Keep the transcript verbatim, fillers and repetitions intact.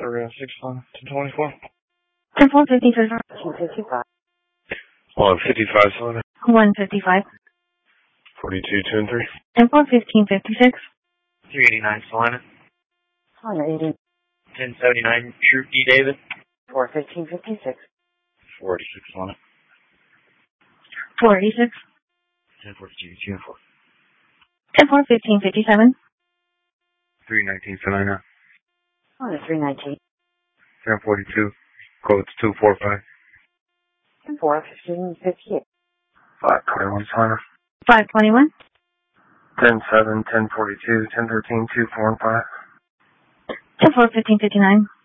for uh, six on ten twenty-four. ten four fifty-three. two fifty-five. one fifty-five, Selena. one fifty-five. forty-two, two and three. ten four fifteen fifty-six. three eighty-nine, Selena. Selena eighty. ten seventy-nine, Troop D. David. four fifteen fifty-six. four eighty-six, Selena. four eighty-six. ten forty-two, two and four. ten four fifteen fifty-seven. three nineteen, Selena. Selena three nineteen. ten forty-two, codes two four five. ten four fifteen fifty-eight. five twenty-one, Selena. five twenty-one. ten seven, ten forty-two, ten thirteen, two four and five. ten four fifteen fifty-nine.